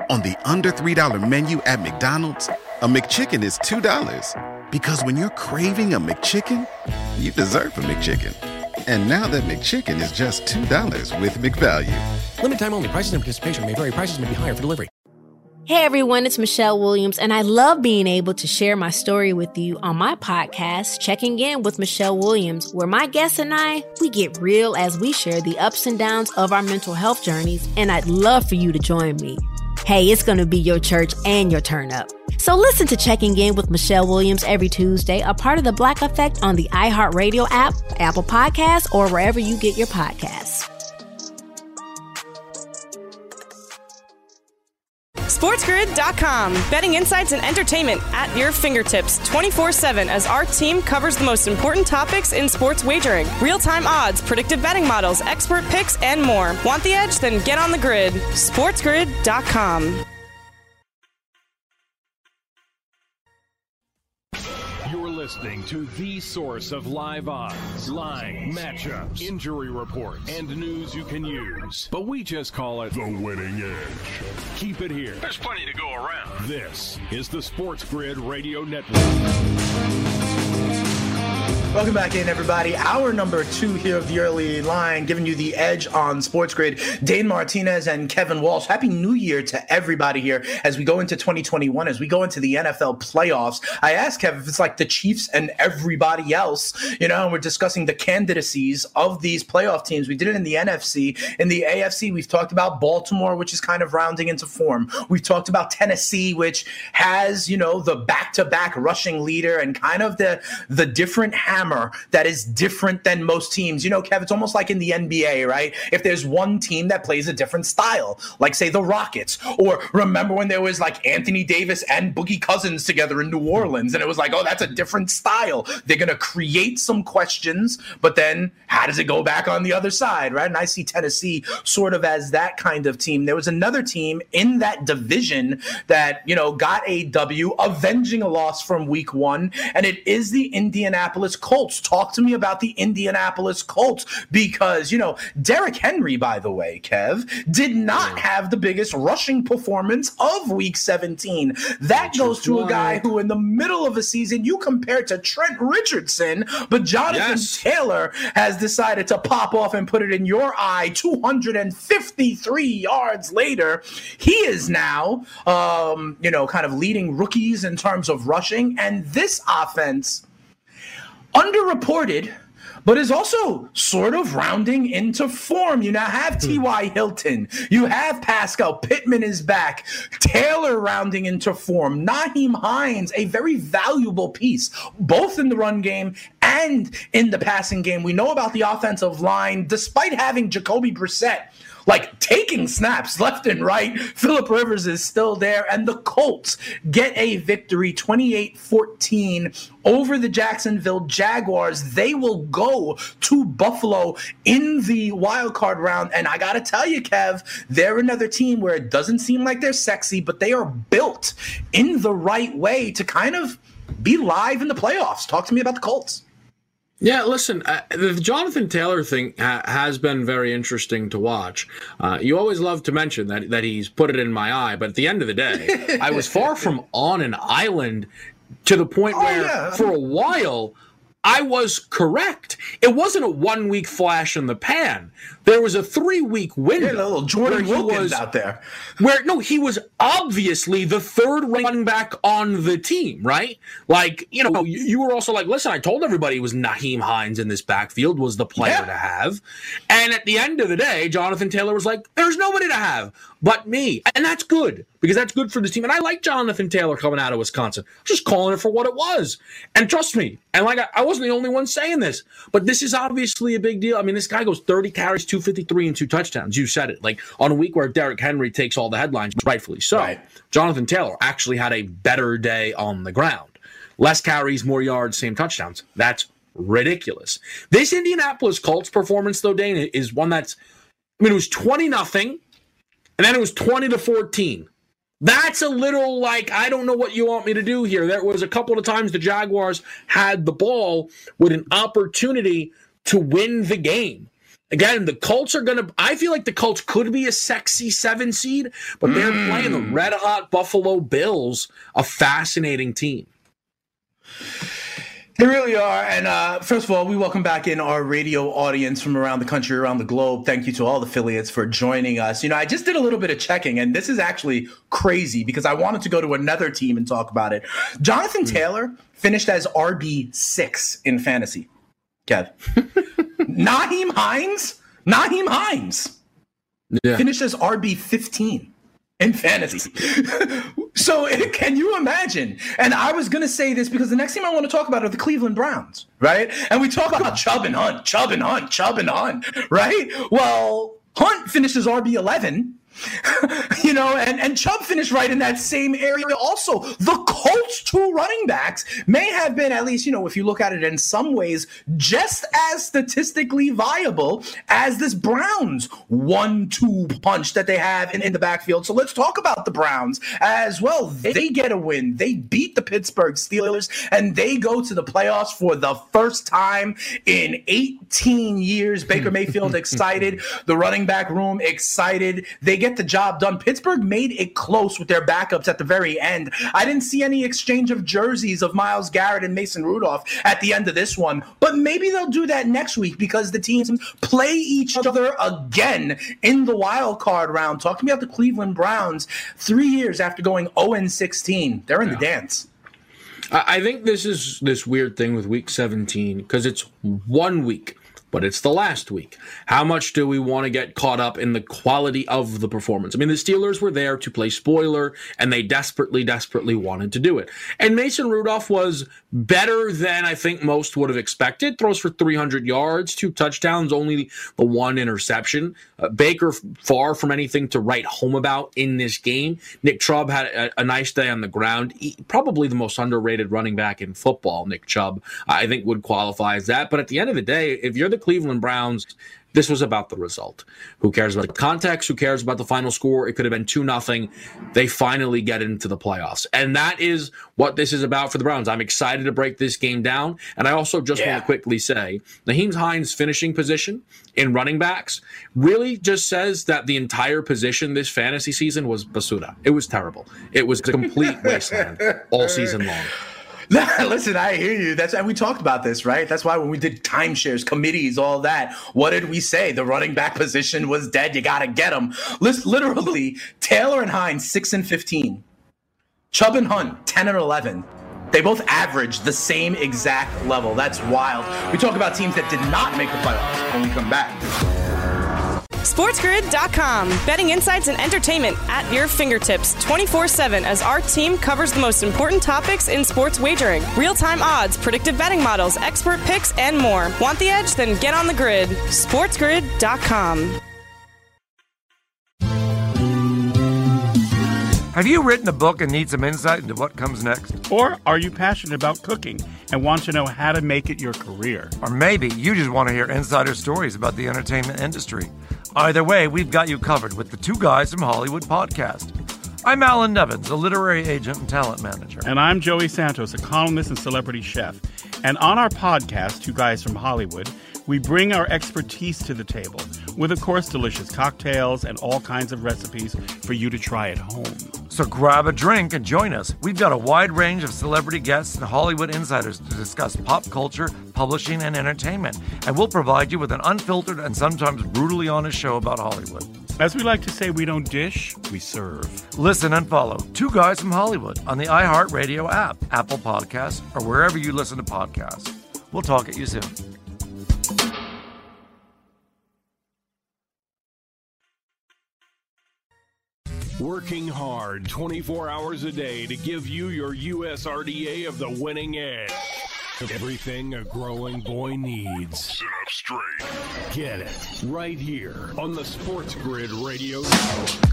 On the under $3 menu at McDonald's, a McChicken is $2. Because when you're craving a McChicken, you deserve a McChicken. And now that McChicken is just $2 with McValue. Limited time only. Prices and participation may vary. Prices may be higher for delivery. Hey everyone, it's Michelle Williams, and I love being able to share my story with you on my podcast, Checking In with Michelle Williams, where my guests and I, we get real as we share the ups and downs of our mental health journeys, and I'd love for you to join me. Hey, it's going to be your church and your turn up. So listen to Checking In with Michelle Williams every Tuesday, a part of the Black Effect on the iHeartRadio app, Apple Podcasts, or wherever you get your podcasts. SportsGrid.com. Betting insights and entertainment at your fingertips 24/7 as our team covers the most important topics in sports wagering. Real-time odds, predictive betting models, expert picks, and more. Want the edge? Then get on the grid. SportsGrid.com. You're listening to the source of live odds, lines, matchups, injury report, and news you can use. But we just call it the winning edge. Keep it here. There's plenty to go around. This is the Sports Grid Radio Network. Welcome back in, everybody. Hour number 2 here of the early line, giving you the edge on Sports Grid. Dane Martinez and Kevin Walsh. Happy New Year to everybody here as we go into 2021, as we go into the NFL playoffs. I asked Kev if it's like the Chiefs and everybody else, and we're discussing the candidacies of these playoff teams. We did it in the NFC. In the AFC, we've talked about Baltimore, which is kind of rounding into form. We've talked about Tennessee, which has, the back-to-back rushing leader and kind of the different hammer that is different than most teams. Kev, it's almost like in the NBA, right? If there's one team that plays a different style, like say the Rockets, or remember when there was like Anthony Davis and Boogie Cousins together in New Orleans, and it was like, oh, that's a different style. They're going to create some questions, but then how does it go back on the other side, right? And I see Tennessee sort of as that kind of team. There was another team in that division that, got a W, avenging a loss from week 1, and it is the Indianapolis Colts. Talk to me about the Indianapolis Colts because, Derrick Henry, by the way, Kev, did not have the biggest rushing performance of Week 17. That goes to a guy who in the middle of a season you compare to Trent Richardson, but Jonathan Taylor has decided to pop off and put it in your eye 253 yards later. He is now, kind of leading rookies in terms of rushing, and this offense underreported, but is also sort of rounding into form. You now have T.Y. Hilton. You have Pascal. Pittman is back. Taylor rounding into form. Nyheim Hines, a very valuable piece, both in the run game and in the passing game. We know about the offensive line. Despite having Jacoby Brissett, taking snaps left and right, Phillip Rivers is still there, and the Colts get a victory 28-14 over the Jacksonville Jaguars. They will go to Buffalo in the wild card round, and I gotta tell you, Kev, they're another team where it doesn't seem like they're sexy, but they are built in the right way to kind of be live in the playoffs. Talk to me about the Colts. Yeah, listen, the Jonathan Taylor thing has been very interesting to watch. You always love to mention that he's put it in my eye, but at the end of the day, I was far from on an island to the point where for a while I was correct. It wasn't a 1 week flash in the pan. There was a 3 week window. Yeah, little Jordan Wilkins out there. He was obviously the third running back on the team, right? You were also like, listen, I told everybody it was Nyheim Hines in this backfield was the player to have. And at the end of the day, Jonathan Taylor was like, there's nobody to have but me. And that's good because that's good for this team. And I like Jonathan Taylor coming out of Wisconsin. Just calling it for what it was. And trust me, and I wasn't the only one saying this, but this is obviously a big deal. I mean, this guy goes 30 carries, 253 and 2 touchdowns. You said it. On a week where Derrick Henry takes all the headlines, rightfully so. Right. Jonathan Taylor actually had a better day on the ground. Less carries, more yards, same touchdowns. That's ridiculous. This Indianapolis Colts performance, though, Dane, is one that's, it was 20-0, and then it was 20-14. That's a little I don't know what you want me to do here. There was a couple of times the Jaguars had the ball with an opportunity to win the game. Again, the Colts I feel like the Colts could be a sexy 7 seed, but they're playing the red-hot Buffalo Bills, a fascinating team. They really are. And first of all, we welcome back in our radio audience from around the country, around the globe. Thank you to all the affiliates for joining us. I just did a little bit of checking, and this is actually crazy because I wanted to go to another team and talk about it. Jonathan Taylor finished as RB6 in fantasy. Kev. Nyheim Hines finished as RB15 in fantasy. So can you imagine? And I was going to say this because the next team I want to talk about are the Cleveland Browns, right? And we talk about Chubb and Hunt, right? Well, Hunt finishes RB11. And Chubb finished right in that same area also. The Colts' 2 running backs may have been, at least, if you look at it in some ways, just as statistically viable as this Browns 1-2 punch that they have in the backfield. So let's talk about the Browns as well. They get a win. They beat the Pittsburgh Steelers, and they go to the playoffs for the first time in 18 years. Baker Mayfield excited. The running back room excited. They get the job done. Pittsburgh made it close with their backups at the very end. I didn't see any exchange of jerseys of Myles Garrett and Mason Rudolph at the end of this one, but maybe they'll do that next week because the teams play each other again in the wild card round. Talking about the Cleveland Browns, 3 years after going 0-16, they're in the dance. I think this is this weird thing with Week 17 because it's 1 week. But it's the last week. How much do we want to get caught up in the quality of the performance? I mean, the Steelers were there to play spoiler, and they desperately wanted to do it. And Mason Rudolph was better than I think most would have expected. Throws for 300 yards, 2 touchdowns, only the 1 interception. Baker far from anything to write home about in this game. Nick Chubb had a nice day on the ground. Probably the most underrated running back in football, Nick Chubb, I think would qualify as that. But at the end of the day, if you're the Cleveland Browns, this was about the result. Who cares about the context? Who cares about the final score? It could have been 2-0. They finally get into the playoffs. And that is what this is about for the Browns. I'm excited to break this game down. And I also just want to quickly say, Nyheim Hines' finishing position in running backs really just says that the entire position this fantasy season was basura. It was terrible. It was a complete wasteland all season long. Listen, I hear you. And we talked about this, right? That's why when we did timeshares, committees, all that, what did we say? The running back position was dead. You got to get them. Literally, Taylor and Hines, 6-15. Chubb and Hunt, 10-11. They both averaged the same exact level. That's wild. We talk about teams that did not make the playoffs when we come back. SportsGrid.com. Betting insights and entertainment at your fingertips 24/7 as our team covers the most important topics in sports wagering. Real-time odds, predictive betting models, expert picks, and more. Want the edge? Then get on the grid. SportsGrid.com. Have you written a book and need some insight into what comes next? Or are you passionate about cooking and want to know how to make it your career? Or maybe you just want to hear insider stories about the entertainment industry. Either way, we've got you covered with the Two Guys from Hollywood podcast. I'm Alan Nevins, a literary agent and talent manager. And I'm Joey Santos, a columnist and celebrity chef. And on our podcast, Two Guys from Hollywood, we bring our expertise to the table with, of course, delicious cocktails and all kinds of recipes for you to try at home. So grab a drink and join us. We've got a wide range of celebrity guests and Hollywood insiders to discuss pop culture, publishing, and entertainment. And we'll provide you with an unfiltered and sometimes brutally honest show about Hollywood. As we like to say, we don't dish, we serve. Listen and follow Two Guys from Hollywood on the iHeartRadio app, Apple Podcasts, or wherever you listen to podcasts. We'll talk at you soon. Working hard 24 hours a day to give you your USRDA of the winning edge. Everything a growing boy needs. Sit up straight. Get it right here on the Sports Grid Radio Network.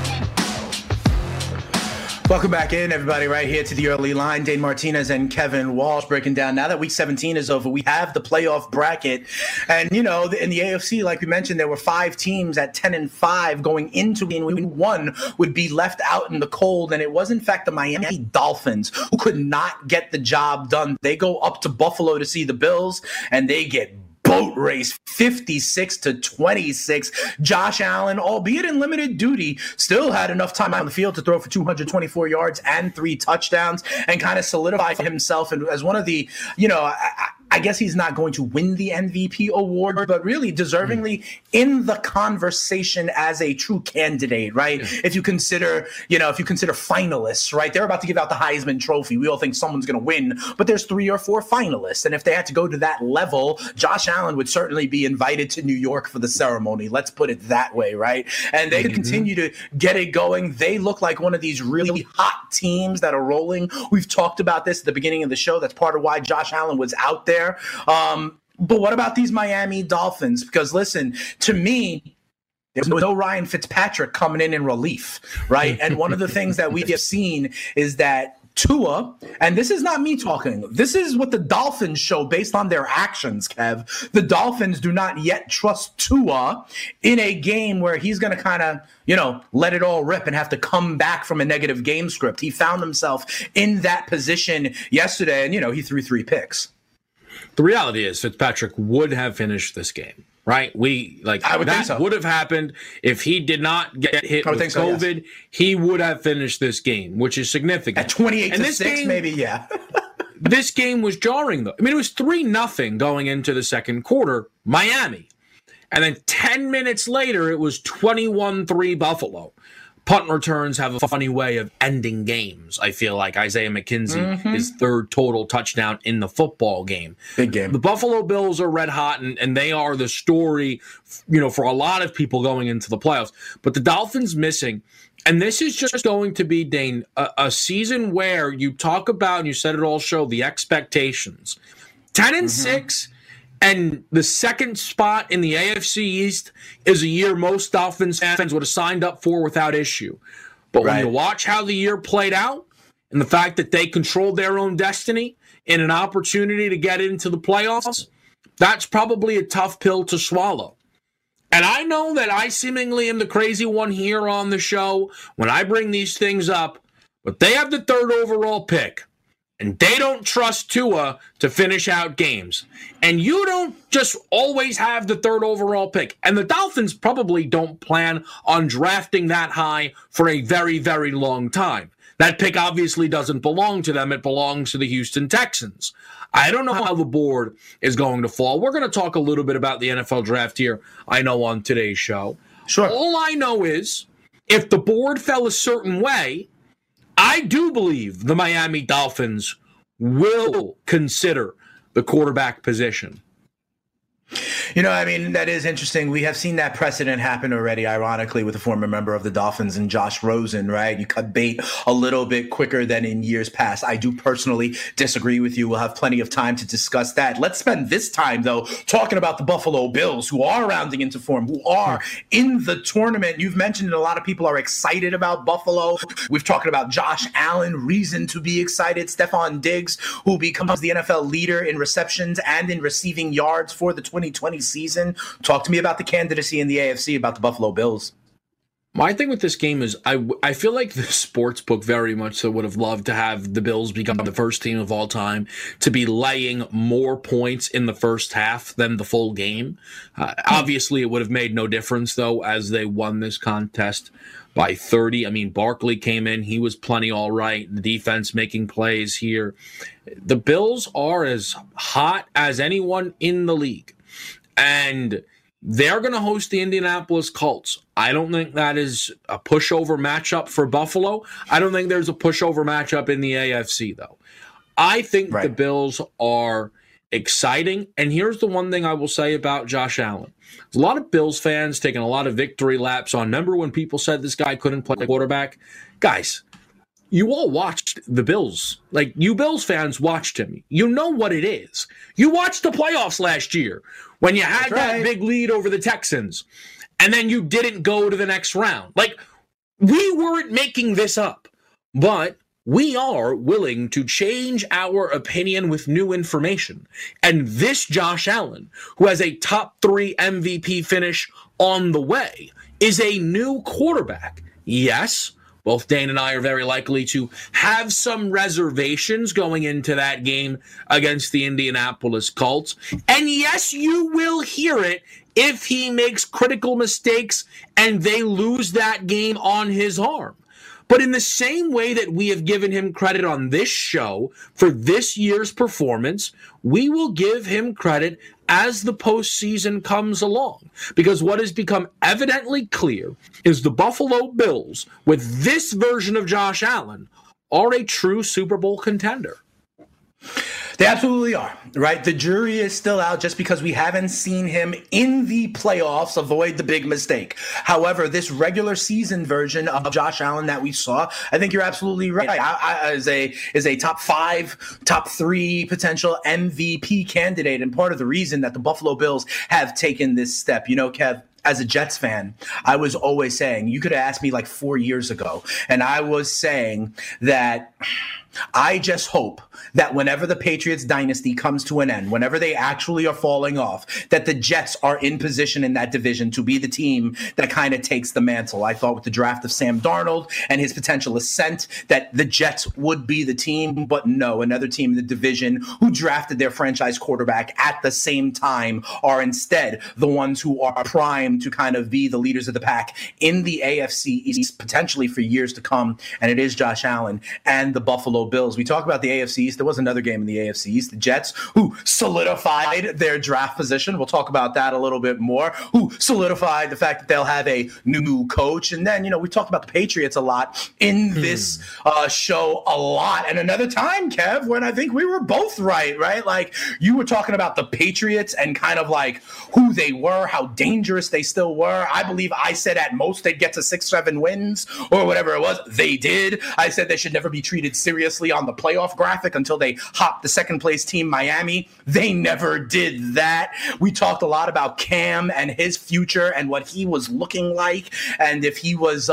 Welcome back in, everybody, right here to the early line. Dane Martinez and Kevin Walsh breaking down. Now that Week 17 is over, we have the playoff bracket. And, in the AFC, like we mentioned, there were 5 teams at 10-5 going into it. One would be left out in the cold. And it was, in fact, the Miami Dolphins who could not get the job done. They go up to Buffalo to see the Bills, and they get boat race, 56-26. Josh Allen, albeit in limited duty, still had enough time on the field to throw for 224 yards and 3 touchdowns and kind of solidify himself as one of the, I guess he's not going to win the MVP award, but really deservingly in the conversation as a true candidate, right? Yeah. If you consider finalists, right? They're about to give out the Heisman Trophy. We all think someone's going to win, but there's 3 or 4 finalists. And if they had to go to that level, Josh Allen would certainly be invited to New York for the ceremony. Let's put it that way, right? And they could continue to get it going. They look like one of these really hot teams that are rolling. We've talked about this at the beginning of the show. That's part of why Josh Allen was out there. But what about these Miami Dolphins? Because listen, to me, there's no Ryan Fitzpatrick coming in relief, right? And one of the things that we have seen is that Tua, and this is not me talking, this is what the Dolphins show based on their actions, Kev. The Dolphins do not yet trust Tua in a game where he's going to kind of, let it all rip and have to come back from a negative game script. He found himself in that position yesterday, and, he threw 3 picks. The reality is Fitzpatrick would have finished this game, right? I would think so. Would have happened if he did not get hit with COVID. Yes. He would have finished this game, which is significant. At 28-6, maybe, yeah. This game was jarring, though. I mean, it was 3-0 going into the second quarter, Miami. And then 10 minutes later, it was 21-3 Buffalo. Punt returns have a funny way of ending games. I feel like Isaiah McKenzie, his 3rd total touchdown in the football game. Big game. The Buffalo Bills are red hot, and they are the story, for a lot of people going into the playoffs. But the Dolphins missing, and this is just going to be, Dane, a season where you talk about, and you said it all show, the expectations. 10-6. And the second spot in the AFC East is a year most Dolphins fans would have signed up for without issue. But when you watch how the year played out and the fact that they controlled their own destiny in an opportunity to get into the playoffs, that's probably a tough pill to swallow. And I know that I seemingly am the crazy one here on the show when I bring these things up, but they have the 3rd overall pick. And they don't trust Tua to finish out games. And you don't just always have the 3rd overall pick. And the Dolphins probably don't plan on drafting that high for a very, very long time. That pick obviously doesn't belong to them. It belongs to the Houston Texans. I don't know how the board is going to fall. We're going to talk a little bit about the NFL draft here, I know, on today's show. Sure. All I know is if the board fell a certain way, I do believe the Miami Dolphins will consider the quarterback position. That is interesting. We have seen that precedent happen already, ironically, with a former member of the Dolphins and Josh Rosen, right? You cut bait a little bit quicker than in years past. I do personally disagree with you. We'll have plenty of time to discuss that. Let's spend this time, though, talking about the Buffalo Bills, who are rounding into form, who are in the tournament. You've mentioned that a lot of people are excited about Buffalo. We've talked about Josh Allen, reason to be excited. Stephon Diggs, who becomes the NFL leader in receptions and in receiving yards for the 2020 season. Talk to me about the candidacy in the AFC, about the Buffalo Bills. My thing with this game is I feel like the sportsbook very much so would have loved to have the Bills become the first team of all time to be laying more points in the first half than the full game. Obviously, it would have made no difference, though, as they won this contest by 30. I mean, Barkley came in. He was plenty all right. The defense making plays here. The Bills are as hot as anyone in the league. And they're going to host the Indianapolis Colts. I don't think that is a pushover matchup for Buffalo. I don't think there's a pushover matchup in the AFC, though. I think the Bills are exciting. And here's the one thing I will say about Josh Allen. There's a lot of Bills fans taking a lot of victory laps on. Remember when people said this guy couldn't play quarterback? Guys, you all watched the Bills. Like, you Bills fans watched him. You know what it is. You watched the playoffs last year when you had that big lead over the Texans, and then you didn't go to the next round. Like, we weren't making this up, but we are willing to change our opinion with new information. And this Josh Allen, who has a top 3 MVP finish on the way, is a new quarterback. Yes, Both Dane and I are very likely to have some reservations going into that game against the Indianapolis Colts. And yes, you will hear it if he makes critical mistakes and they lose that game on his arm. But in the same way that we have given him credit on this show for this year's performance, we will give him credit as the postseason comes along. Because what has become evidently clear is the Buffalo Bills, with this version of Josh Allen, are a true Super Bowl contender. They absolutely are, right? The jury is still out just because we haven't seen him in the playoffs avoid the big mistake. However, this regular season version of Josh Allen that we saw, I think you're absolutely right. Is a top 5, top 3 potential MVP candidate, and part of the reason that the Buffalo Bills have taken this step. You know, Kev, as a Jets fan, I was always saying, you could have asked me like 4 years ago, and I was saying that I just hope that whenever the Patriots dynasty comes to an end, whenever they actually are falling off, that the Jets are in position in that division to be the team that kind of takes the mantle. I thought with the draft of Sam Darnold and his potential ascent that the Jets would be the team, but no, another team in the division who drafted their franchise quarterback at the same time are instead the ones who are primed to kind of be the leaders of the pack in the AFC East, potentially for years to come, and it is Josh Allen and the Buffalo Bills. We talk about the AFC East. There was another game in the AFC East, the Jets, who solidified their draft position. We'll talk about that a little bit more, who solidified the fact that they'll have a new coach. And then, you know, we talked about the Patriots a lot in this show a lot. And another time, Kev, when I think we were both right? Like, you were talking about the Patriots and kind of like who they were, how dangerous they still were. I believe I said at most they'd get to 6-7 wins or whatever it was. They did. I said they should never be treated seriously on the playoff graphic until they hopped the second place team, Miami. They never did that. We talked a lot about Cam and his future and what he was looking like, and if he was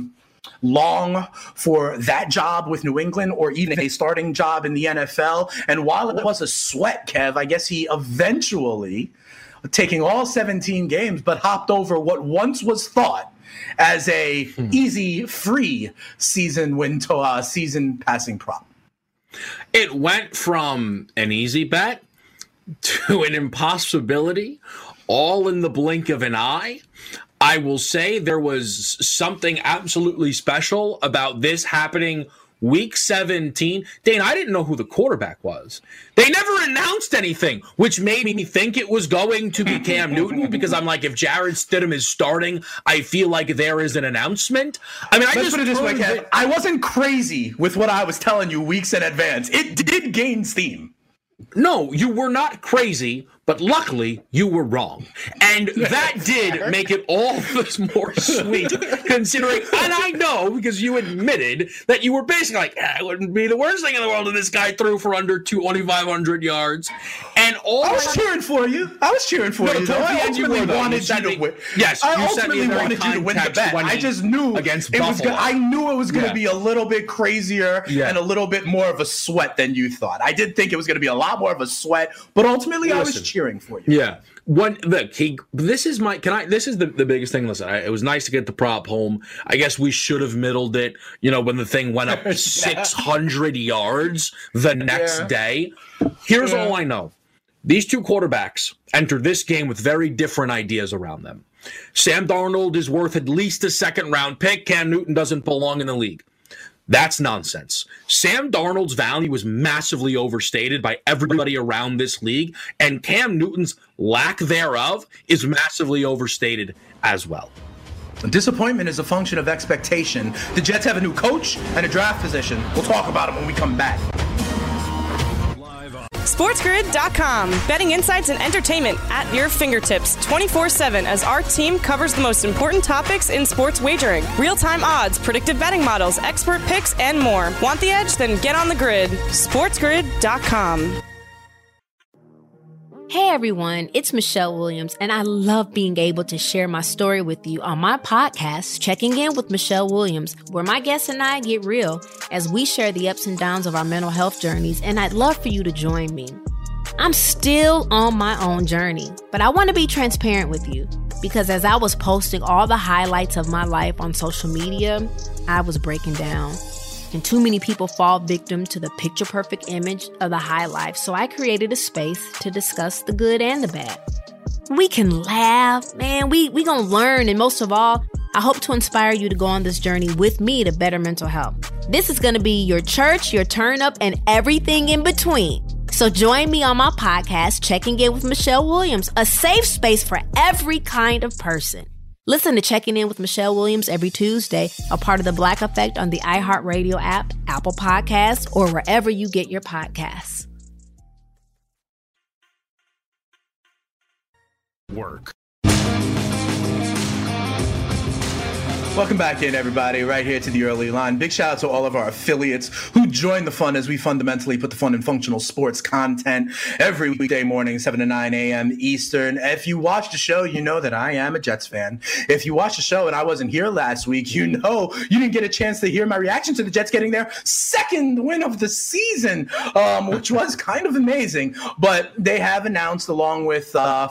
long for that job with New England or even a starting job in the NFL. And while it was a sweat, Kev, I guess he eventually, taking all 17 games, but hopped over what once was thought as a easy, free season win to season passing prop. It went from an easy bet to an impossibility, all in the blink of an eye. I will say there was something absolutely special about this happening Week 17. Dane, I didn't know who the quarterback was. They never announced anything, which made me think it was going to be Cam Newton, because I'm like, if Jarrett Stidham is starting, I feel like there is an announcement. I mean, Let's put it this way, Kev. I wasn't crazy with what I was telling you weeks in advance. It did gain steam. No, you were not crazy, but luckily you were wrong. And that did make it all the more sweet, considering, and I know because you admitted that you were basically like, it wouldn't be the worst thing in the world if this guy threw for under 2,500 yards. And all I was cheering for you. I ultimately wanted you to win. Yes, I ultimately wanted you to win the bet. I just knew against Buffalo. I knew it was going to be a little bit crazier and a little bit more of a sweat than you thought. I did think it was going to be a lot more of a sweat, but ultimately I was cheering for you. Yeah. This is the biggest thing. Listen, it was nice to get the prop home. I guess we should have middled it, when the thing went up 600 yards the next day. Here's all I know. These two quarterbacks entered this game with very different ideas around them. Sam Darnold is worth at least a second-round pick. Cam Newton doesn't belong in the league. That's nonsense. Sam Darnold's value was massively overstated by everybody around this league, and Cam Newton's lack thereof is massively overstated as well. Disappointment is a function of expectation. The Jets have a new coach and a draft position. We'll talk about it when we come back. SportsGrid.com. Betting insights and entertainment at your fingertips 24/7 as our team covers the most important topics in sports wagering. Real-time odds, predictive betting models, expert picks, and more. Want the edge? Then get on the grid. SportsGrid.com. Hey everyone, it's Michelle Williams, and I love being able to share my story with you on my podcast, Checking In with Michelle Williams, where my guests and I get real as we share the ups and downs of our mental health journeys, and I'd love for you to join me. I'm still on my own journey, but I want to be transparent with you. because as I was posting all the highlights of my life on social media, I was breaking down. And too many people fall victim to the picture-perfect image of the high life, so I created a space to discuss the good and the bad. We can laugh, man, we gonna learn, and most of all, I hope to inspire you to go on this journey with me to better mental health. This is gonna be your church, your turn up, and everything in between. So join me on my podcast, Checking In with Michelle Williams, a safe space for every kind of person. Listen to Checking In with Michelle Williams every Tuesday, a part of the Black Effect on the iHeartRadio app, Apple Podcasts, or wherever you get your podcasts. Work. Welcome back in, everybody, right here to the early line. Big shout out to all of our affiliates who join the fun as we fundamentally put the fun in functional sports content every weekday morning, 7 to 9 a.m. Eastern. If you watch the show, you know that I am a Jets fan. If you watch the show and I wasn't here last week, you know you didn't get a chance to hear my reaction to the Jets getting their second win of the season, which was kind of amazing. But they have announced, along with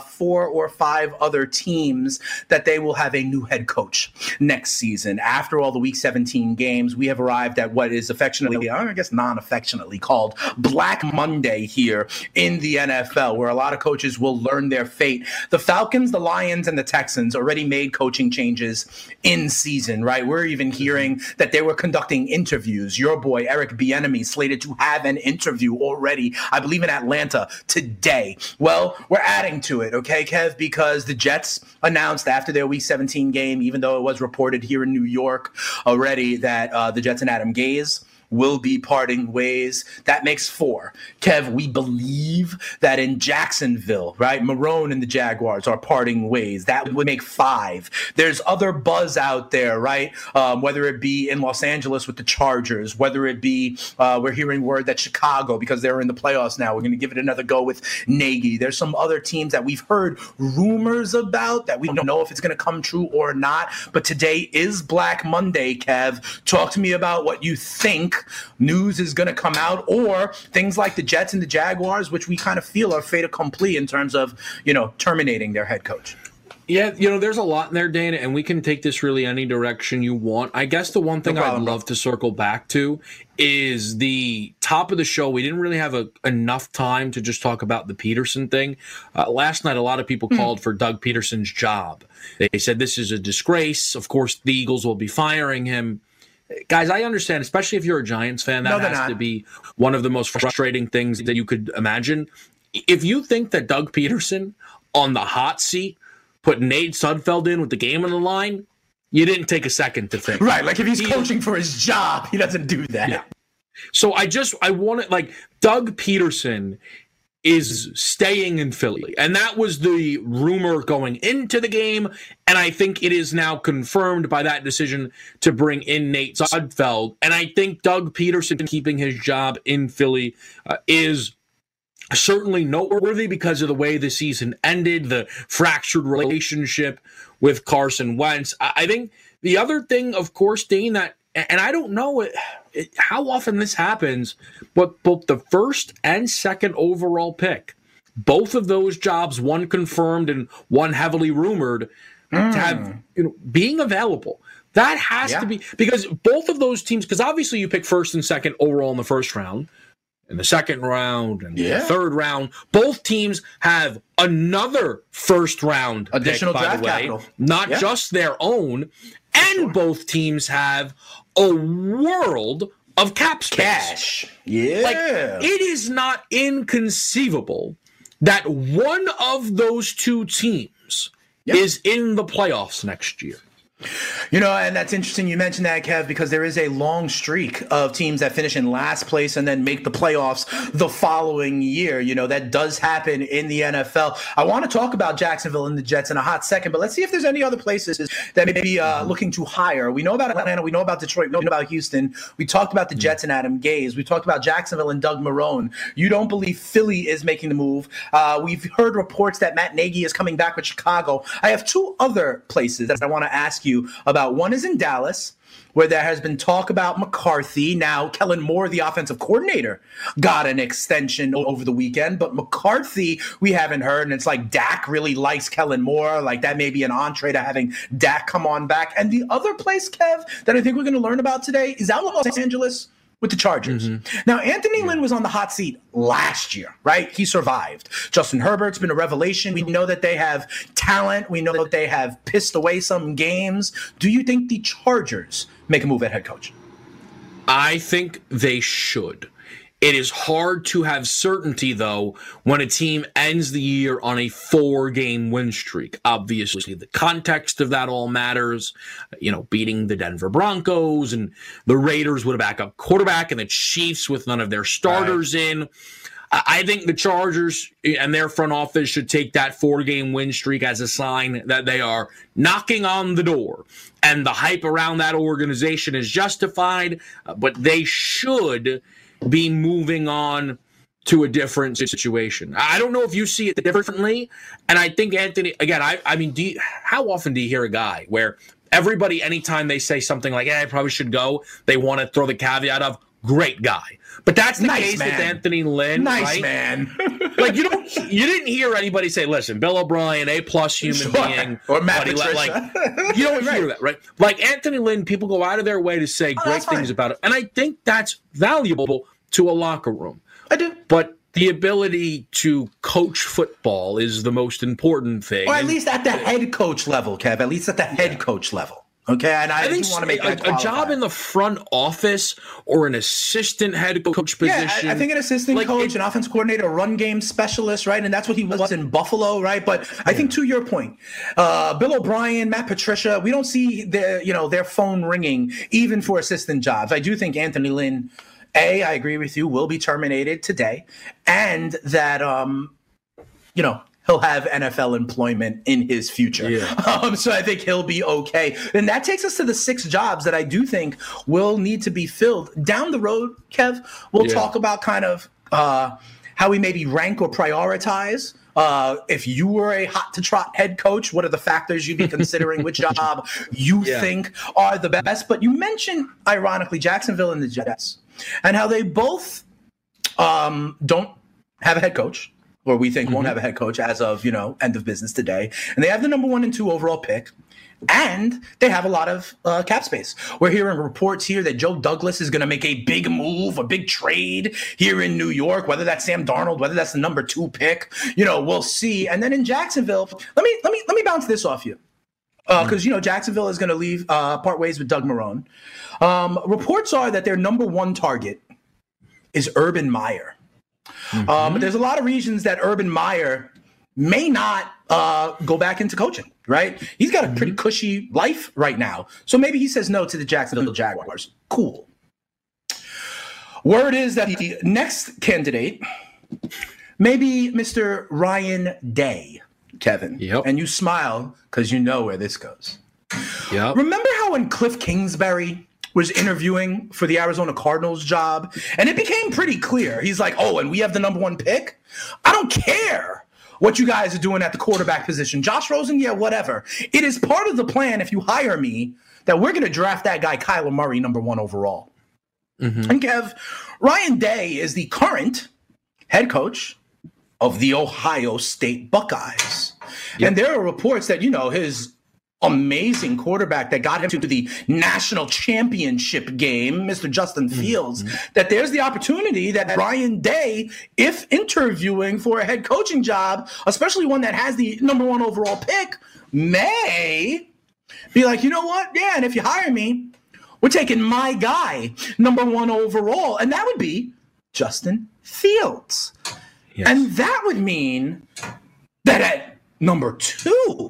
4 or 5 other teams, that they will have a new head coach next season. After all the Week 17 games, we have arrived at what is affectionately, I guess non-affectionately called Black Monday here in the NFL, where a lot of coaches will learn their fate. The Falcons, the Lions, and the Texans already made coaching changes in season, right? We're even hearing that they were conducting interviews. Your boy, Eric Bieniemy, slated to have an interview already, I believe in Atlanta today. Well, we're adding to it, okay, Kev, because the Jets announced after their Week 17 game, even though it was reported here in New York already that the Jets and Adam Gase will be parting ways. That makes 4. Kev, we believe that in Jacksonville, right, Marrone and the Jaguars are parting ways. That would make 5. There's other buzz out there, right, whether it be in Los Angeles with the Chargers, whether it be we're hearing word that Chicago, because they're in the playoffs now, we're going to give it another go with Nagy. There's some other teams that we've heard rumors about that we don't know if it's going to come true or not. But today is Black Monday, Kev. Talk to me about what you think news is going to come out, or things like the Jets and the Jaguars, which we kind of feel are fait accompli in terms of, terminating their head coach. Yeah, there's a lot in there, Dana, and we can take this really any direction you want. I guess the one thing I'd love to circle back to is the top of the show. We didn't really have enough time to just talk about the Peterson thing. Last night, a lot of people called for Doug Peterson's job. They said this is a disgrace. Of course, the Eagles will be firing him. Guys, I understand, especially if you're a Giants fan, that has to be one of the most frustrating things that you could imagine. If you think that Doug Peterson on the hot seat put Nate Sudfeld in with the game on the line, you didn't take a second to think. Right, like if he's coaching for his job, he doesn't do that. Yeah. So I want to, Doug Peterson is staying in Philly. And that was the rumor going into the game. And I think it is now confirmed by that decision to bring in Nate Sudfeld. And I think Doug Peterson keeping his job in Philly is certainly noteworthy because of the way the season ended, the fractured relationship with Carson Wentz. I think the other thing, of course, Dane, that, and I don't know how often this happens, but both the first and second overall pick, both of those jobs, one confirmed and one heavily rumored, to have being available. That has to be, because both of those teams, because obviously you pick first and second overall in the first round, in the second round, and the third round, both teams have another first round additional pick, by draft the way, capital, not just their own, and both teams have a world of cap space. Cash. Yeah. It is not inconceivable that one of those two teams is in the playoffs next year. And that's interesting you mentioned that, Kev, because there is a long streak of teams that finish in last place and then make the playoffs the following year. That does happen in the NFL. I want to talk about Jacksonville and the Jets in a hot second, but let's see if there's any other places that may be looking to hire. We know about Atlanta. We know about Detroit. We know about Houston. We talked about the Jets and Adam Gase. We talked about Jacksonville and Doug Marrone. You don't believe Philly is making the move. We've heard reports that Matt Nagy is coming back with Chicago. I have 2 other places that I want to ask ask you about. One is in Dallas, where there has been talk about McCarthy. Now, Kellen Moore, the offensive coordinator, got an extension over the weekend, but McCarthy, we haven't heard, and it's like Dak really likes Kellen Moore. Like, that may be an entree to having Dak come on back. And the other place, Kev, that I think we're going to learn about today is out in Los Angeles with the Chargers. Now, Anthony Lynn was on the hot seat last year, right? He survived. Justin Herbert's been a revelation. We know that they have talent. We know that they have pissed away some games. Do you think the Chargers make a move at head coach? I think they should. It is hard to have certainty, though, when a team ends the year on a 4-game win streak. Obviously, the context of that all matters. Beating the Denver Broncos and the Raiders with a backup quarterback and the Chiefs with none of their starters in. I think the Chargers and their front office should take that 4-game win streak as a sign that they are knocking on the door. And the hype around that organization is justified, but they should be moving on to a different situation. I don't know if you see it differently. And I think, Anthony, again, I mean, how often do you hear a guy where everybody, anytime they say something like, I probably should go, they want to throw the caveat of, great guy. But that's the case with Anthony Lynn, right? Man. Like, you didn't hear anybody say, listen, Bill O'Brien, A+ human being. Or Matt Patricia. You don't hear that, right? Like, Anthony Lynn, people go out of their way to say great things about it. And I think that's valuable to a locker room. I do. But the ability to coach football is the most important thing. Or at least at the head coach level, Kev. At least at the head coach level. Okay, and I think want to make that a job in the front office or an assistant head coach position. Yeah, I think an assistant coach, an offense coordinator, a run game specialist, right? And that's what he was in Buffalo, right? But I think to your point, Bill O'Brien, Matt Patricia, we don't see their phone ringing even for assistant jobs. I do think Anthony Lynn, I agree with you, will be terminated today, and that he'll have NFL employment in his future. Yeah. So I think he'll be okay. And that takes us to the 6 jobs that I do think will need to be filled. Down the road, Kev, we'll talk about kind of how we maybe rank or prioritize. If you were a hot-to-trot head coach, what are the factors you'd be considering? Which job you think are the best? But you mentioned, ironically, Jacksonville and the Jets, and how they both don't have a head coach, or we think won't have a head coach as of, end of business today. And they have the number 1 and 2 overall pick. And they have a lot of cap space. We're hearing reports here that Joe Douglas is going to make a big move, a big trade here in New York, whether that's Sam Darnold, whether that's the number 2 pick. We'll see. And then in Jacksonville, let me bounce this off you. Because, Jacksonville is going to leave part ways with Doug Marrone. Reports are that their number 1 target is Urban Meyer. But there's a lot of reasons that Urban Meyer may not go back into coaching, right? He's got a pretty cushy life right now. So maybe he says no to the Jacksonville Jaguars. Cool. Word is that the next candidate may be Mr. Ryan Day, Kevin. Yep. And you smile because you know where this goes. Yep. Remember how when Cliff Kingsbury was interviewing for the Arizona Cardinals job, and it became pretty clear. He's like, and we have the number 1 pick? I don't care what you guys are doing at the quarterback position. Josh Rosen, whatever. It is part of the plan, if you hire me, that we're going to draft that guy, Kyler Murray, number 1 overall. And Kev, Ryan Day is the current head coach of the Ohio State Buckeyes. Yep. And there are reports that, his amazing quarterback that got him to the national championship game, Mr. Justin Fields, that there's the opportunity that Ryan Day, if interviewing for a head coaching job, especially one that has the number 1 overall pick, may be like, you know what? Yeah, and if you hire me, we're taking my guy, number 1 overall, and that would be Justin Fields. Yes. And that would mean that at number 2,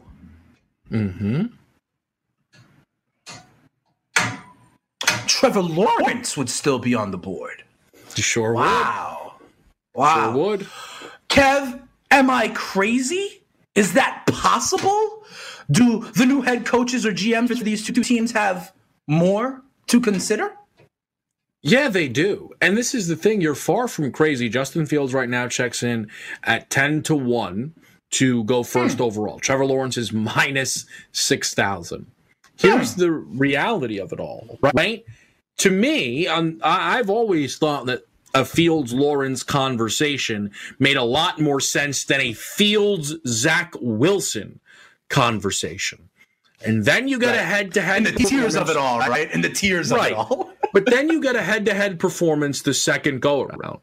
Trevor Lawrence would still be on the board. Sure would. Wow. Sure would. Kev, am I crazy? Is that possible? Do the new head coaches or GMs for these 2 teams have more to consider? Yeah, they do. And this is the thing. You're far from crazy. Justin Fields right now checks in at 10-1 to go first overall. Trevor Lawrence is minus 6,000. Here's the reality of it all, right? To me, I've always thought that a Fields-Lawrence conversation made a lot more sense than a Fields-Zach Wilson conversation. And then you got a head-to-head. In the tiers of it all, right? In the tiers of it all. But then you got a head-to-head performance the second go-around.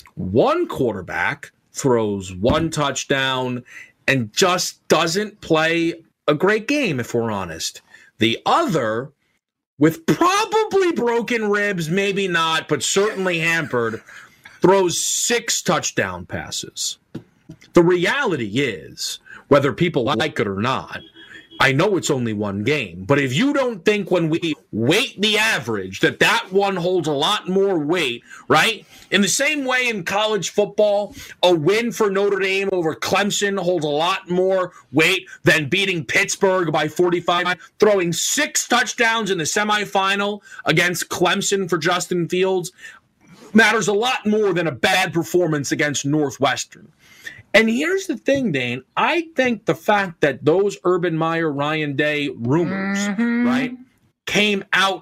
One quarterback throws one touchdown and just doesn't play a great game, if we're honest. The other, with probably broken ribs, maybe not, but certainly hampered, throws 6 touchdown passes. The reality is, whether people like it or not, I know it's only one game, but if you don't think when we weight the average that one holds a lot more weight, right? In the same way in college football, a win for Notre Dame over Clemson holds a lot more weight than beating Pittsburgh by 45, throwing 6 touchdowns in the semifinal against Clemson for Justin Fields matters a lot more than a bad performance against Northwestern. And here's the thing, Dane. I think the fact that those Urban Meyer, Ryan Day rumors, right, came out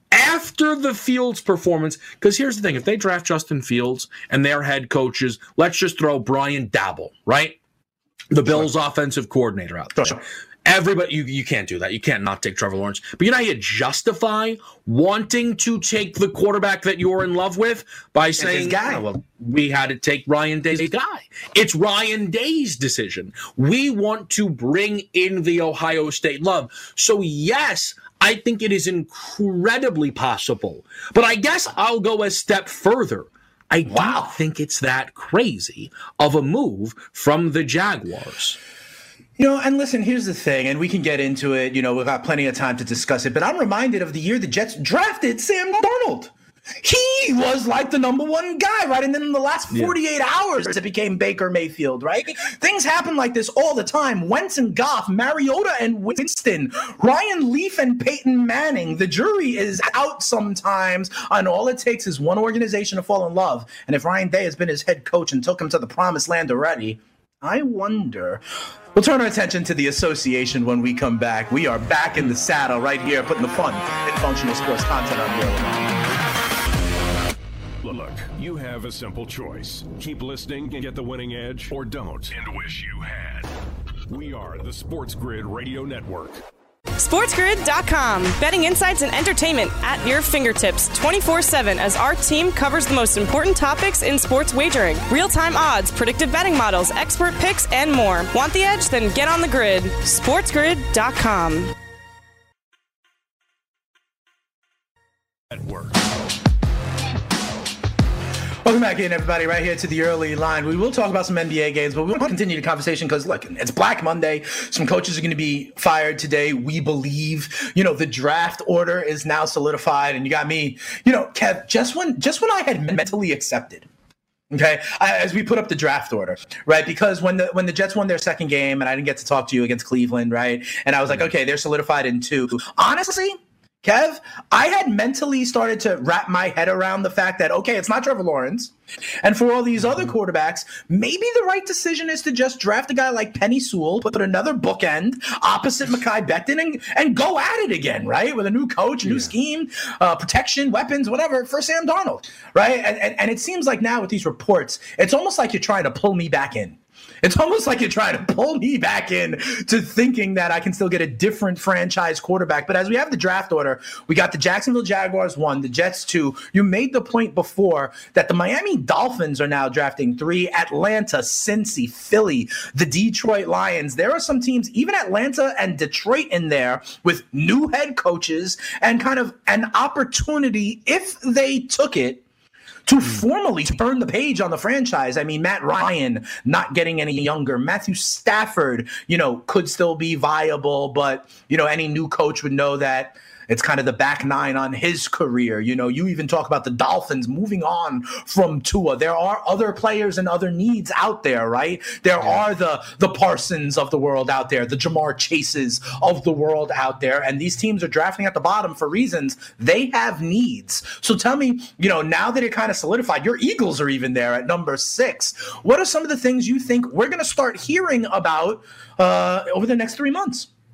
after the Fields performance, because here's the thing. If they draft Justin Fields and their head coaches, let's just throw Brian Daboll, right, the Bills' offensive coordinator out there. Everybody, you can't do that. You can't not take Trevor Lawrence. But you know how you justify wanting to take the quarterback that you're in love with by saying, well, we had to take Ryan Day's guy. It's Ryan Day's decision. We want to bring in the Ohio State love. So, yes, I think it is incredibly possible. But I guess I'll go a step further. I don't think it's that crazy of a move from the Jaguars. You know, and listen, here's the thing, and we can get into it. You know, we've got plenty of time to discuss it, but I'm reminded of the year the Jets drafted Sam Darnold. He was like the number one guy, right? And then in the last 48 hours, it became Baker Mayfield, right? Things happen like this all the time. Wentz and Goff, Mariota and Winston, Ryan Leaf and Peyton Manning. The jury is out sometimes, and all it takes is one organization to fall in love. And if Ryan Day has been his head coach and took him to the promised land already, I wonder. We'll turn our attention to the association when we come back. We are back in the saddle right here, putting the fun in functional sports content on your Look, you have a simple choice. Keep listening and get the winning edge, or don't and wish you had. We are the Sports Grid Radio Network. SportsGrid.com. Betting insights and entertainment at your fingertips 24/7 as our team covers the most important topics in sports wagering. Real-time odds, predictive betting models, expert picks, and more. Want the edge? Then get on the grid. SportsGrid.com. Network. Welcome back in, everybody, right here to the early line. We will talk about some NBA games, but we want to continue the conversation because, look, it's Black Monday. Some coaches are going to be fired today, we believe. You know, the draft order is now solidified, and you got me, you know, Kev, just when I had mentally accepted, okay, as we put up the draft order, right? Because when the Jets won their second game, and I didn't get to talk to you against Cleveland, right? And I was like, okay, they're solidified in 2. Honestly, Kev, I had mentally started to wrap my head around the fact that, okay, it's not Trevor Lawrence. And for all these other quarterbacks, maybe the right decision is to just draft a guy like Penny Sewell, put another bookend opposite Mekhi Becton and go at it again, right? With a new coach, new scheme, protection, weapons, whatever, for Sam Darnold, right? And it seems like now with these reports, it's almost like you're trying to pull me back in. It's almost like you're trying to pull me back in to thinking that I can still get a different franchise quarterback. But as we have the draft order, we got the Jacksonville Jaguars 1, the Jets 2. You made the point before that the Miami Dolphins are now drafting 3, Atlanta, Cincy, Philly, the Detroit Lions. There are some teams, even Atlanta and Detroit in there, with new head coaches and kind of an opportunity, if they took it, to formally turn the page on the franchise. I mean, Matt Ryan not getting any younger. Matthew Stafford, you know, could still be viable, but, you know, any new coach would know that it's kind of the back 9 on his career. You know, you even talk about the Dolphins moving on from Tua. There are other players and other needs out there, right? There are the Parsons of the world out there, the Jamar Chases of the world out there, and these teams are drafting at the bottom for reasons they have needs. So tell me, you know, now that it kind of solidified, your Eagles are even there at number 6. What are some of the things you think we're going to start hearing about over the next 3 months?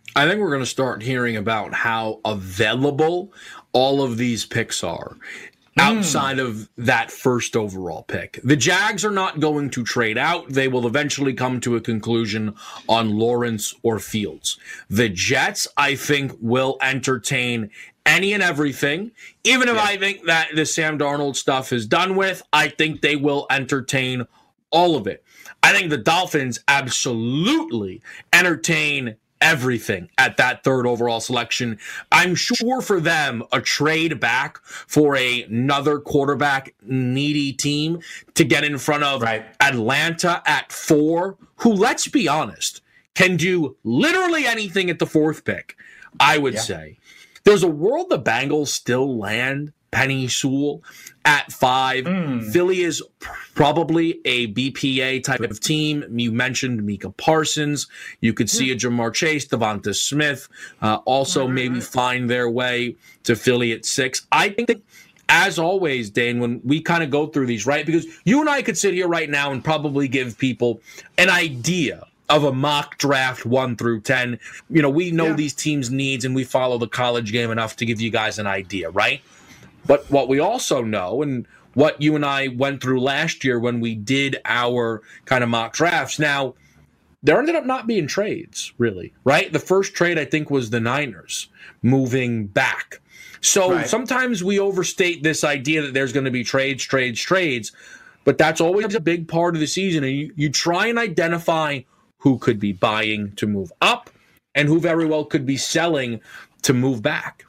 I think we're going to start hearing about how available all of these picks are outside of that first overall pick. The Jags are not going to trade out. They will eventually come to a conclusion on Lawrence or Fields. The Jets, I think, will entertain any and everything. Even if I think that the Sam Darnold stuff is done with, I think they will entertain all of it. I think the Dolphins absolutely entertain everything at that third overall selection. I'm sure for them, a trade back for another quarterback needy team to get in front of Atlanta at 4, who, let's be honest, can do literally anything at the 4th pick, I would say. There's a world the Bengals still land Penny Sewell at 5. Philly is probably a BPA type of team. You mentioned Micah Parsons. You could see a Jamar Chase, Devonta Smith also maybe find their way to Philly at 6. I think, as always, Dane, when we kind of go through these, right? Because you and I could sit here right now and probably give people an idea of a mock draft 1 through 10. You know, we know these teams' needs and we follow the college game enough to give you guys an idea, right? But what we also know, and what you and I went through last year when we did our kind of mock drafts, now, there ended up not being trades, really, right? The first trade, I think, was the Niners moving back. So sometimes we overstate this idea that there's going to be trades, but that's always a big part of the season. And you try and identify who could be buying to move up and who very well could be selling to move back.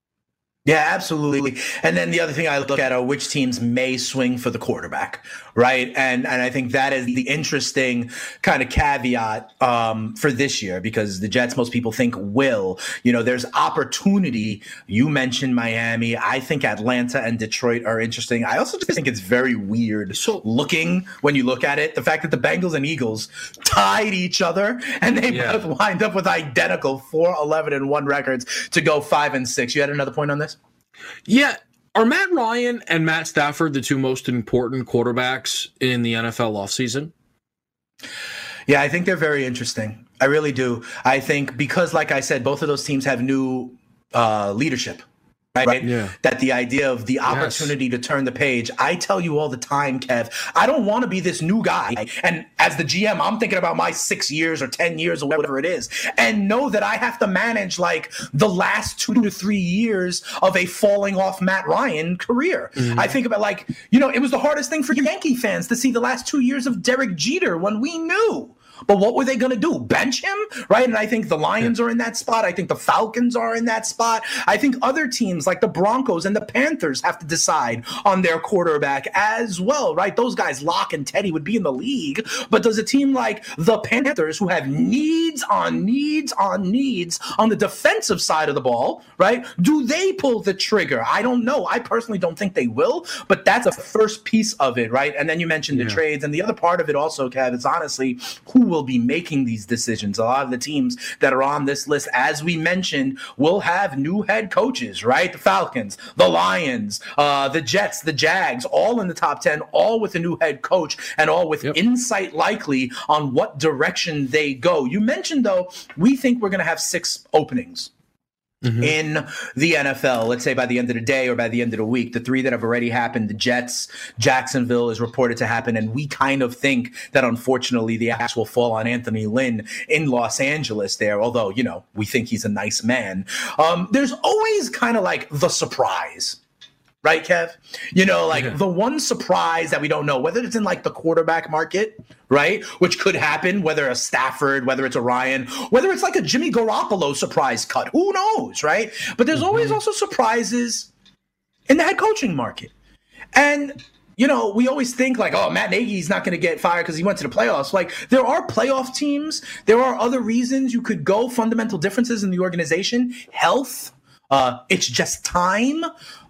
Yeah, absolutely. And then the other thing I look at are which teams may swing for the quarterback, right? And I think that is the interesting kind of caveat for this year, because the Jets, most people think will. You know, there's opportunity. You mentioned Miami. I think Atlanta and Detroit are interesting. I also just think it's very weird looking when you look at it. The fact that the Bengals and Eagles tied each other and they both wind up with identical 4-11-1 records to go 5-6. You had another point on this? Yeah. Are Matt Ryan and Matt Stafford the two most important quarterbacks in the NFL offseason? Yeah, I think they're very interesting. I really do. I think because, like I said, both of those teams have new leadership. Right? Yeah. That the idea of the opportunity to turn the page. I tell you all the time, Kev, I don't want to be this new guy. And as the GM, I'm thinking about my 6 years or 10 years or whatever it is, and know that I have to manage like the last 2 to 3 years of a falling off Matt Ryan career. I think about like, you know, it was the hardest thing for Yankee fans to see the last 2 years of Derek Jeter when we knew. But what were they going to do? Bench him? Right? And I think the Lions are in that spot. I think the Falcons are in that spot. I think other teams like the Broncos and the Panthers have to decide on their quarterback as well, right? Those guys, Locke and Teddy, would be in the league. But does a team like the Panthers, who have needs on needs on needs on the defensive side of the ball, right? Do they pull the trigger? I don't know. I personally don't think they will, but that's a first piece of it, right? And then you mentioned the trades. And the other part of it also, Kev, is honestly who will be making these decisions. A lot of the teams that are on this list, as we mentioned, will have new head coaches, right? The Falcons, the Lions, the Jets, the Jags, all in the top 10, all with a new head coach and all with insight likely on what direction they go. You mentioned, though, we think we're going to have 6 openings. In the NFL, let's say by the end of the day or by the end of the week. The 3 that have already happened, the Jets, Jacksonville is reported to happen, and we kind of think that unfortunately the axe will fall on Anthony Lynn in Los Angeles there, although, you know, we think he's a nice man. There's always kind of like the surprise. Right, Kev? You know, like the one surprise that we don't know, whether it's in like the quarterback market, right, which could happen, whether a Stafford, whether it's a Ryan, whether it's like a Jimmy Garoppolo surprise cut, who knows, right? But there's always also surprises in the head coaching market. And, you know, we always think like, oh, Matt Nagy's not going to get fired because he went to the playoffs. Like, there are playoff teams. There are other reasons you could go, fundamental differences in the organization, health. It's just time.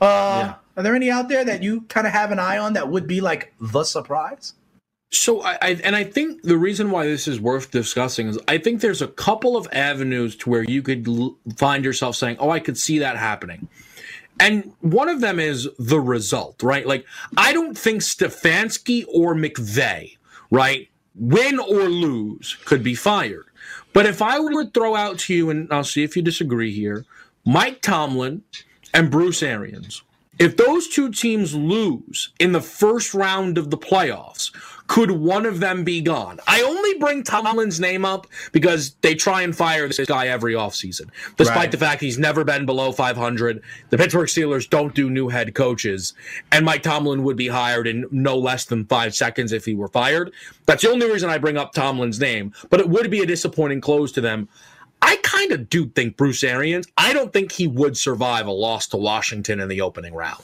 Are there any out there that you kind of have an eye on that would be like the surprise? So I think the reason why this is worth discussing is I think there's a couple of avenues to where you could find yourself saying, oh, I could see that happening. And one of them is the result, right? Like, I don't think Stefanski or McVay, right, win or lose, could be fired. But if I were to throw out to you, and I'll see if you disagree here, Mike Tomlin and Bruce Arians, if those two teams lose in the first round of the playoffs, could one of them be gone? I only bring Tomlin's name up because they try and fire this guy every offseason, despite the fact he's never been below 500. The Pittsburgh Steelers don't do new head coaches, and Mike Tomlin would be hired in no less than 5 seconds if he were fired. That's the only reason I bring up Tomlin's name, but it would be a disappointing close to them. I kind of do think Bruce Arians, I don't think he would survive a loss to Washington in the opening round.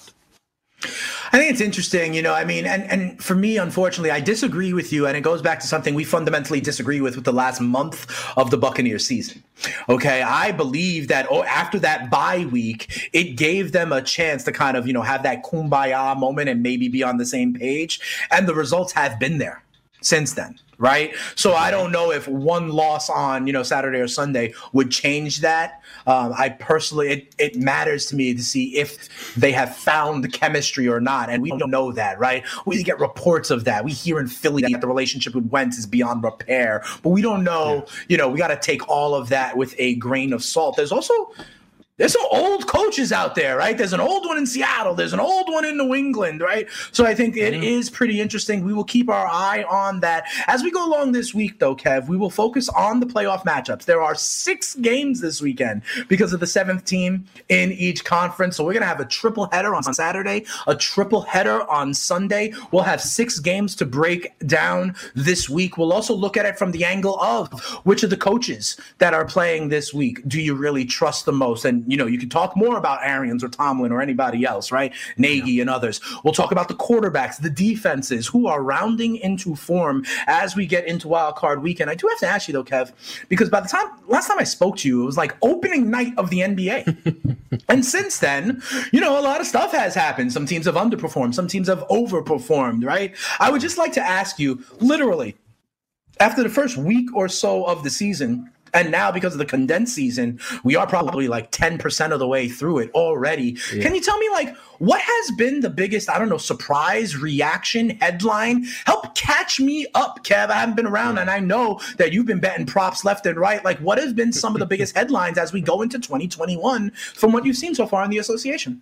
I think it's interesting, I mean, and for me, unfortunately, I disagree with you, and it goes back to something we fundamentally disagree with the last month of the Buccaneers season. Okay, I believe that after that bye week, it gave them a chance to kind of, have that kumbaya moment and maybe be on the same page, and the results have been there since then. Right. So I don't know if one loss on, Saturday or Sunday would change that. I personally, it matters to me to see if they have found the chemistry or not. And we don't know that. Right. We get reports of that. We hear in Philly that the relationship with Wentz is beyond repair, but we don't know, we got to take all of that with a grain of salt. There's some old coaches out there, right? There's an old one in Seattle. There's an old one in New England, right? So I think it is pretty interesting. We will keep our eye on that. As we go along this week, though, Kev, we will focus on the playoff matchups. There are 6 games this weekend because of the 7th team in each conference. So we're going to have a triple header on Saturday, a triple header on Sunday. We'll have 6 games to break down this week. We'll also look at it from the angle of which of the coaches that are playing this week do you really trust the most? And you can talk more about Arians or Tomlin or anybody else, right? Nagy and others. We'll talk about the quarterbacks, the defenses, who are rounding into form as we get into Wild Card Weekend. I do have to ask you, though, Kev, because last time I spoke to you, it was like opening night of the NBA. And since then, a lot of stuff has happened. Some teams have underperformed. Some teams have overperformed, right? I would just like to ask you, literally, after the first week or so of the season, and now because of the condensed season, we are probably like 10% of the way through it already. Yeah. Can you tell me, what has been the biggest, surprise, reaction, headline? Help catch me up, Kev. I haven't been around, and I know that you've been betting props left and right. What has been some of the biggest headlines as we go into 2021 from what you've seen so far in the association?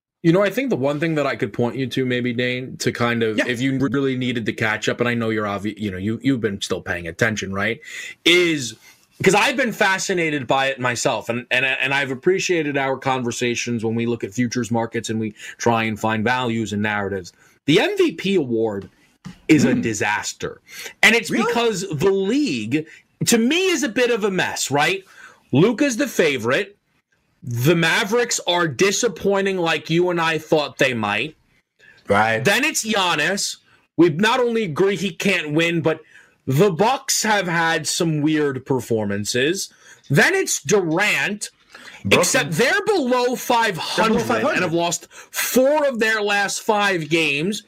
I think the one thing that I could point you to, maybe, Dane, to kind of, if you really needed to catch up, and I know you're obvious, you've been still paying attention, right, is because I've been fascinated by it myself, and I've appreciated our conversations when we look at futures markets and we try and find values and narratives. The MVP award is a disaster, and it's because the league, to me, is a bit of a mess, right? Luka's the favorite. The Mavericks are disappointing like you and I thought they might. Right. Then it's Giannis. We not only agree he can't win, but the Bucks have had some weird performances. Then it's Durant, except they're below 500 and have lost 4 of their last 5 games.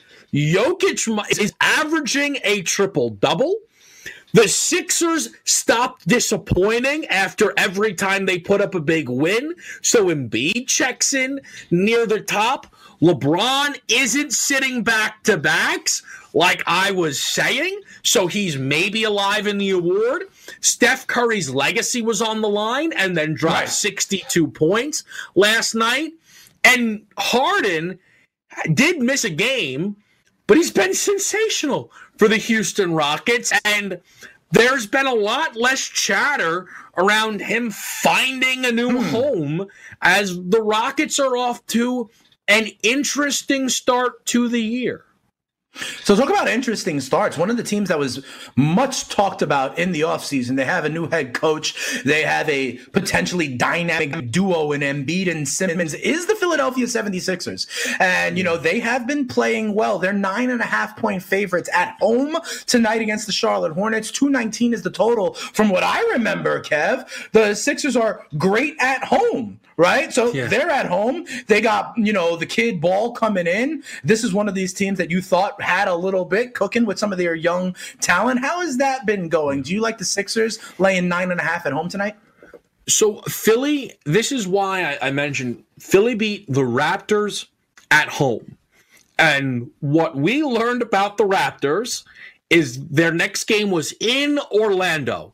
Jokic is averaging a triple-double. The Sixers stopped disappointing after every time they put up a big win. So Embiid checks in near the top. LeBron isn't sitting back-to-backs like I was saying, so he's maybe alive in the award. Steph Curry's legacy was on the line and then dropped 62 points last night. And Harden did miss a game, but he's been sensational for the Houston Rockets. And there's been a lot less chatter around him finding a new home as the Rockets are off to an interesting start to the year. So talk about interesting starts. One of the teams that was much talked about in the offseason, they have a new head coach. They have a potentially dynamic duo in Embiid and Simmons, is the Philadelphia 76ers. And, they have been playing well. They're 9.5-point favorites at home tonight against the Charlotte Hornets. 219 is the total. From what I remember, Kev, the Sixers are great at home. Right? So they're at home. They got, the kid Ball coming in. This is one of these teams that you thought had a little bit cooking with some of their young talent. How has that been going? Do you like the Sixers laying 9.5 at home tonight? So Philly, this is why I mentioned Philly beat the Raptors at home. And what we learned about the Raptors is their next game was in Orlando.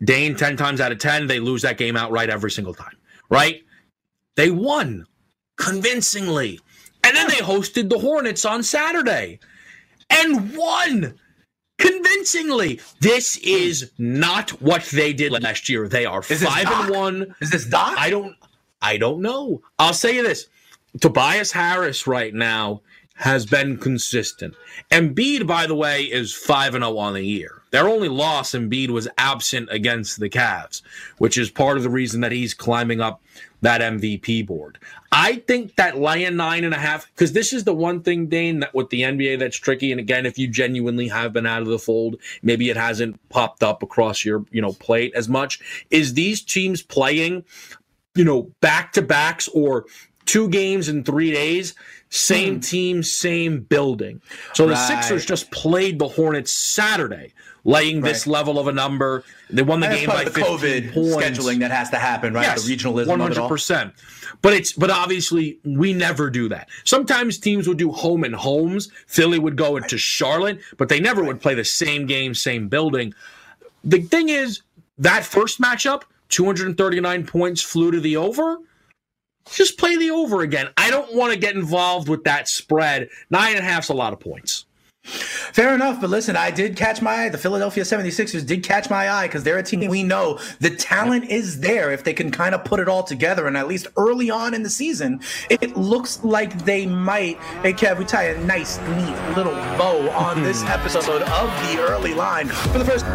Dane, 10 times out of 10, they lose that game outright every single time, right? They won convincingly. And then they hosted the Hornets on Saturday and won convincingly. This is not what they did last year. They are 5-1. Is this Doc? I don't know. I'll say you this. Tobias Harris right now has been consistent. Embiid, by the way, is 5-0 on the year. Their only loss, Embiid was absent against the Cavs, which is part of the reason that he's climbing up that MVP board. I think that laying 9.5, because this is the one thing, Dane, that with the NBA that's tricky. And again, if you genuinely have been out of the fold, maybe it hasn't popped up across your plate as much, is these teams playing back-to-backs or 2 games in 3 days, same team, same building. So the Sixers just played the Hornets Saturday, laying this level of a number. They won the game by 15 COVID points. Scheduling that has to happen, right? Yes, the regionalism 100%. But obviously we never do that. Sometimes teams would do home and homes. Philly would go into Charlotte, but they never would play the same game, same building. The thing is, that first matchup, 239 points flew to the over. Just play the over again. I don't want to get involved with that spread. 9.5's a lot of points. Fair enough, but listen, I did catch my eye. The Philadelphia 76ers did catch my eye because they're a team we know the talent is there if they can kind of put it all together. And at least early on in the season, it looks like they might. Hey, Kev, we tie a nice, neat little bow on this episode of The Early Line. For the first...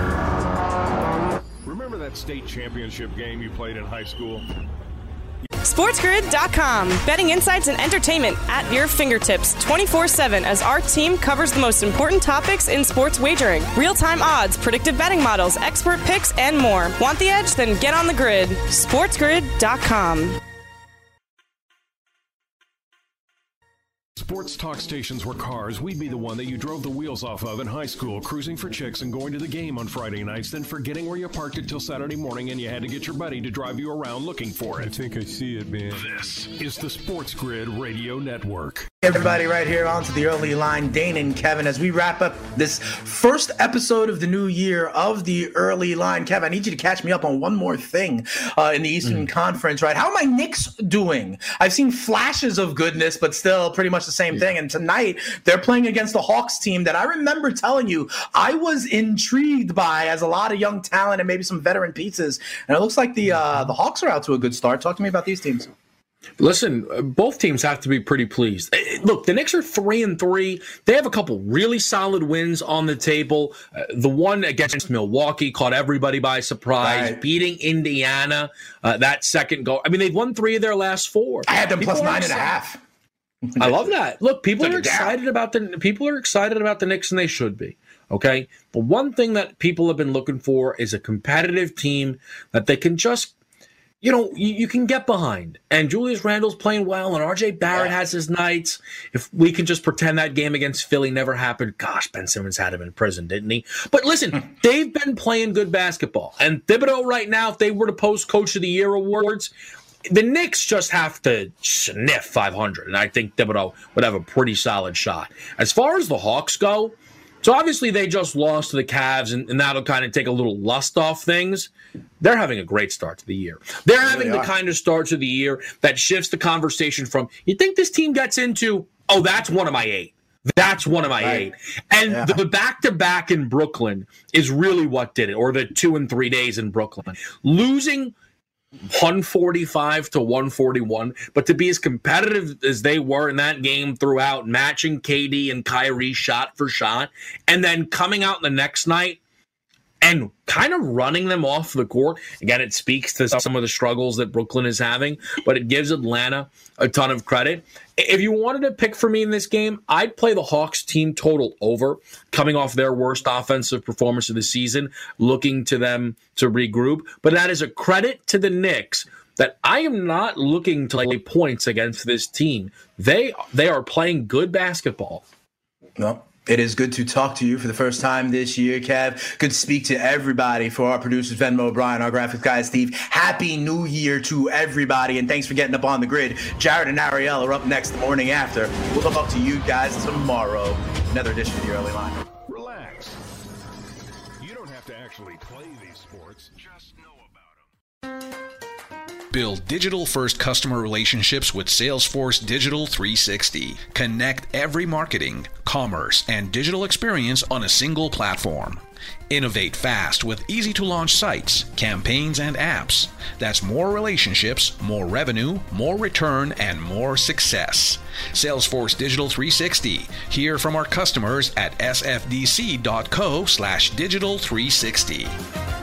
Remember that state championship game you played in high school? SportsGrid.com. Betting insights and entertainment at your fingertips 24/7 as our team covers the most important topics in sports wagering. Real-time odds, predictive betting models, expert picks, and more. Want the edge? Then get on the grid. SportsGrid.com. Sports talk stations were cars. We'd be the one that you drove the wheels off of in high school, cruising for chicks and going to the game on Friday nights, then forgetting where you parked it till Saturday morning and you had to get your buddy to drive you around looking for it. I think I see it, man. This is the Sports Grid Radio Network. Everybody right here onto The Early Line, Dane and Kevin, as we wrap up this first episode of the new year of The Early Line. Kevin, I need you to catch me up on one more thing in the Eastern Conference, right? How are my Knicks doing? I've seen flashes of goodness, but still pretty much the same thing. And tonight, they're playing against the Hawks team that I remember telling you I was intrigued by as a lot of young talent and maybe some veteran pieces. And it looks like the Hawks are out to a good start. Talk to me about these teams. Listen, both teams have to be pretty pleased. Look, the Knicks are 3-3. They have a couple really solid wins on the table. The one against Milwaukee caught everybody by surprise, beating Indiana. That second goal. I mean, they've won 3 of their last 4. I had them plus 9.5. I love that. Look, people are excited about the Knicks, and they should be. Okay, but one thing that people have been looking for is a competitive team that they can just, you can get behind. And Julius Randle's playing well, and RJ Barrett has his nights. If we can just pretend that game against Philly never happened, gosh, Ben Simmons had him in prison, didn't he? But listen, they've been playing good basketball. And Thibodeau right now, if they were to post Coach of the Year awards, the Knicks just have to sniff 500, and I think Thibodeau would have a pretty solid shot. As far as the Hawks go, so obviously they just lost to the Cavs, and that'll kind of take a little lust off things. They're having a great start to the year. They're having the kind of start to the year that shifts the conversation from, you think this team gets into, oh, that's one of my 8. That's one of my 8. And the back-to-back in Brooklyn is really what did it, or the 2 and 3 days in Brooklyn. Losing 145 to 141, but to be as competitive as they were in that game throughout, matching KD and Kyrie shot for shot, and then coming out the next night and kind of running them off the court. Again, it speaks to some of the struggles that Brooklyn is having, but it gives Atlanta a ton of credit. If you wanted to pick for me in this game, I'd play the Hawks team total over, coming off their worst offensive performance of the season, looking to them to regroup. But that is a credit to the Knicks that I am not looking to lay points against this team. They are playing good basketball. No. It is good to talk to you for the first time this year, Kev. Good to speak to everybody. For our producers, Venmo, Brian, our graphics guy, Steve. Happy New Year to everybody, and thanks for getting up on the grid. Jared and Ariel are up next the morning after. We'll talk to you guys tomorrow. Another edition of The Early Line. Relax. You don't have to actually actually play these sports, just know about them. Build digital-first customer relationships with Salesforce Digital 360. Connect every marketing, commerce, and digital experience on a single platform. Innovate fast with easy-to-launch sites, campaigns, and apps. That's more relationships, more revenue, more return, and more success. Salesforce Digital 360. Hear from our customers at sfdc.co/digital360.